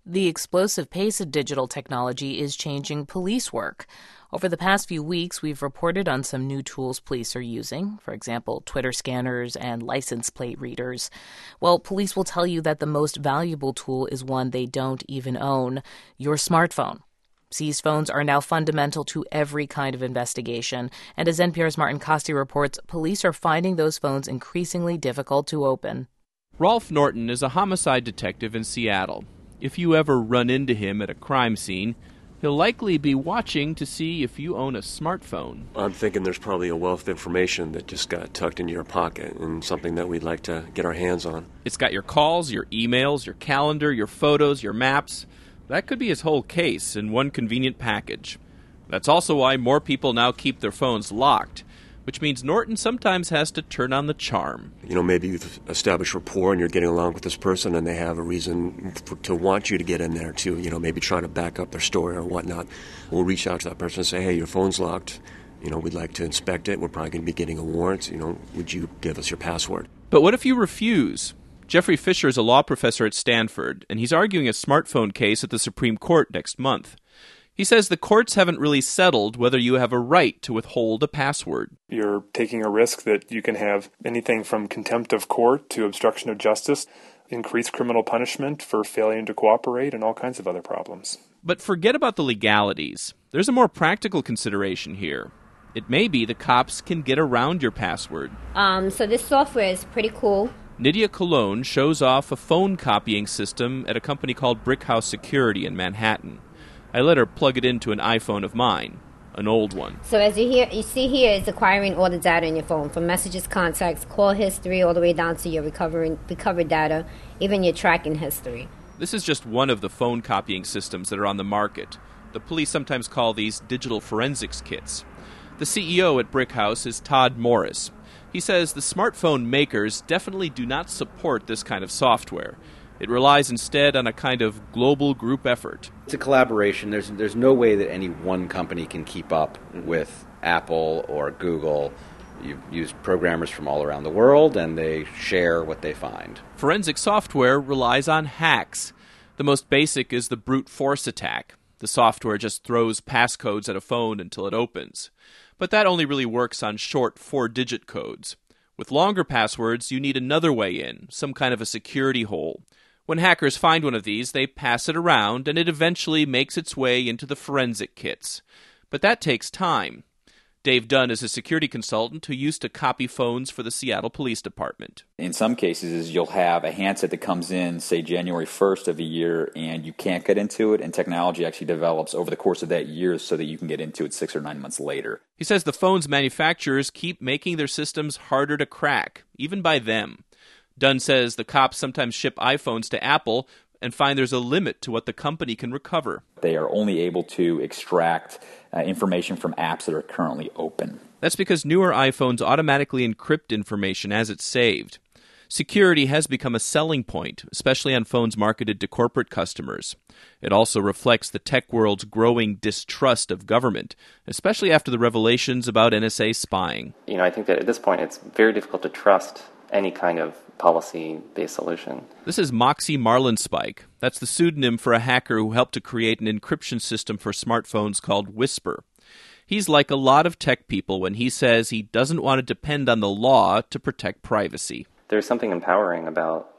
The explosive pace of digital technology is changing police work. Over the past few weeks, we've reported on some new tools police are using, for example, Twitter scanners and license plate readers. Well, police will tell you that the most valuable tool is one they don't even own, your smartphone. Seized phones are now fundamental to every kind of investigation, and as NPR's Martin Kaste reports, police are finding those phones increasingly difficult to open. Rolf Norton is a homicide detective in Seattle. If you ever run into him at a crime scene, he'll likely be watching to see if you own a smartphone. I'm thinking there's probably a wealth of information that just got tucked into your pocket and something that we'd like to get our hands on. It's got your calls, your emails, your calendar, your photos, your maps. That could be his whole case in one convenient package. That's also why more people now keep their phones locked, which means Norton sometimes has to turn on the charm. Maybe you've established rapport and you're getting along with this person and they have a reason to want you to get in there too, maybe trying to back up their story or whatnot. We'll reach out to that person and say, hey, your phone's locked. We'd like to inspect it. We're probably going to be getting a warrant. Would you give us your password? But what if you refuse? Jeffrey Fisher is a law professor at Stanford, and he's arguing a smartphone case at the Supreme Court next month. He says the courts haven't really settled whether you have a right to withhold a password. You're taking a risk that you can have anything from contempt of court to obstruction of justice, increased criminal punishment for failing to cooperate, and all kinds of other problems. But forget about the legalities. There's a more practical consideration here. It may be the cops can get around your password. So this software is pretty cool. Nydia Cologne shows off a phone copying system at a company called Brickhouse Security in Manhattan. I let her plug it into an iPhone of mine, an old one. So as you see here, it's acquiring all the data in your phone, from messages, contacts, call history, all the way down to your recovered data, even your tracking history. This is just one of the phone copying systems that are on the market. The police sometimes call these digital forensics kits. The CEO at Brickhouse is Todd Morris. He says the smartphone makers definitely do not support this kind of software. It relies instead on a kind of global group effort. It's a collaboration. There's no way that any one company can keep up with Apple or Google. You use programmers from all around the world, and they share what they find. Forensic software relies on hacks. The most basic is the brute force attack. The software just throws passcodes at a phone until it opens. But that only really works on short 4-digit codes. With longer passwords, you need another way in, some kind of a security hole. When hackers find one of these, they pass it around, and it eventually makes its way into the forensic kits. But that takes time. Dave Dunn is a security consultant who used to copy phones for the Seattle Police Department. In some cases, you'll have a handset that comes in, say, January 1st of a year, and you can't get into it, and technology actually develops over the course of that year so that you can get into it 6 or 9 months later. He says the phone's manufacturers keep making their systems harder to crack, even by them. Dunn says the cops sometimes ship iPhones to Apple and find there's a limit to what the company can recover. They are only able to extract information from apps that are currently open. That's because newer iPhones automatically encrypt information as it's saved. Security has become a selling point, especially on phones marketed to corporate customers. It also reflects the tech world's growing distrust of government, especially after the revelations about NSA spying. I think that at this point it's very difficult to trust any kind of policy-based solution. This is Moxie Marlinspike. That's the pseudonym for a hacker who helped to create an encryption system for smartphones called Whisper. He's like a lot of tech people when he says he doesn't want to depend on the law to protect privacy. There's something empowering about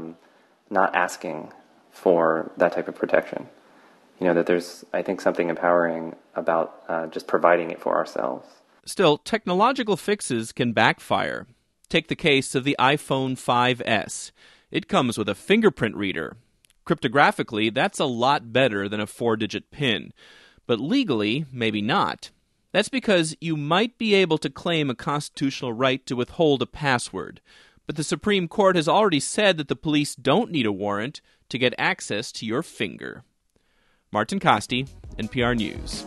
not asking for that type of protection. That there's, I think, something empowering about just providing it for ourselves. Still, technological fixes can backfire. Take the case of the iPhone 5S. It comes with a fingerprint reader. Cryptographically, that's a lot better than a 4-digit PIN. But legally, maybe not. That's because you might be able to claim a constitutional right to withhold a password. But the Supreme Court has already said that the police don't need a warrant to get access to your finger. Martin Kaste, NPR News.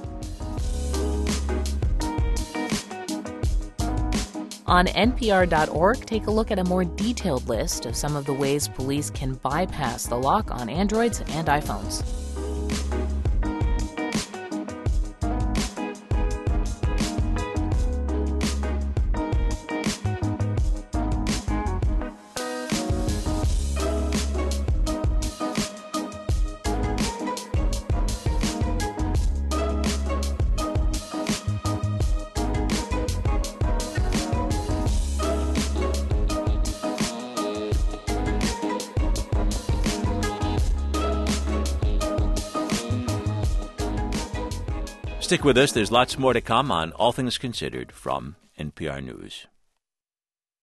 On NPR.org, take a look at a more detailed list of some of the ways police can bypass the lock on Androids and iPhones. Stick with us. There's lots more to come on All Things Considered from NPR News.